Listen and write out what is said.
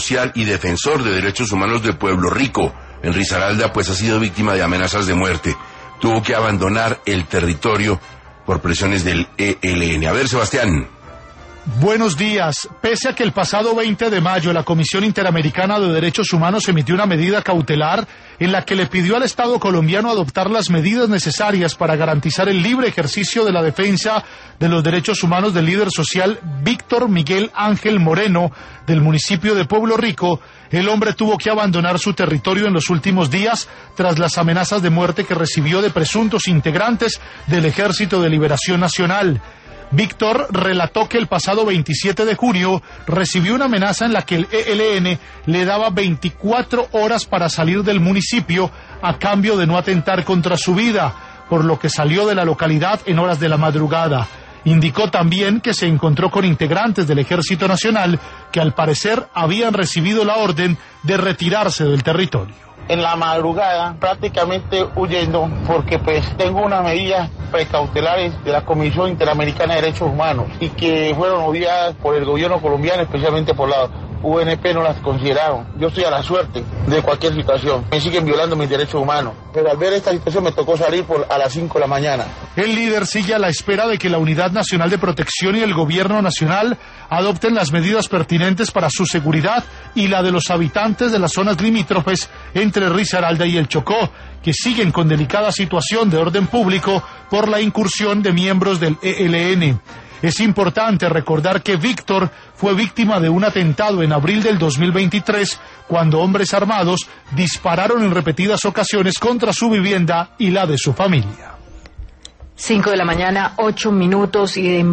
social y defensor de derechos humanos de Pueblo Rico. En Risaralda, pues ha sido víctima de amenazas de muerte. Tuvo que abandonar el territorio por presiones del ELN. A ver, Sebastián. Buenos días. Pese a que el pasado 20 de mayo la Comisión Interamericana de Derechos Humanos emitió una medida cautelar en la que le pidió al Estado colombiano adoptar las medidas necesarias para garantizar el libre ejercicio de la defensa de los derechos humanos del líder social Víctor Miguel Ángel Moreno del municipio de Pueblo Rico, el hombre tuvo que abandonar su territorio en los últimos días tras las amenazas de muerte que recibió de presuntos integrantes del Ejército de Liberación Nacional. Víctor relató que el pasado 27 de junio recibió una amenaza en la que el ELN le daba 24 horas para salir del municipio a cambio de no atentar contra su vida, por lo que salió de la localidad en horas de la madrugada. Indicó también que se encontró con integrantes del Ejército Nacional que al parecer habían recibido la orden de retirarse del territorio. En la madrugada, prácticamente huyendo, porque pues tengo unas medidas precautelares de la Comisión Interamericana de Derechos Humanos y que fueron obviadas por el gobierno colombiano, especialmente por la UNP no las consideraron. Yo estoy a la suerte de cualquier situación. Me siguen violando mis derechos humanos. Pero al ver esta situación me tocó salir a las 5 de la mañana. El líder sigue a la espera de que la Unidad Nacional de Protección y el Gobierno Nacional adopten las medidas pertinentes para su seguridad y la de los habitantes de las zonas limítrofes entre Risaralda y el Chocó, que siguen con delicada situación de orden público por la incursión de miembros del ELN. Es importante recordar que Víctor fue víctima de un atentado en abril del 2023, cuando hombres armados dispararon en repetidas ocasiones contra su vivienda y la de su familia. 5 de la mañana, 8 minutos y de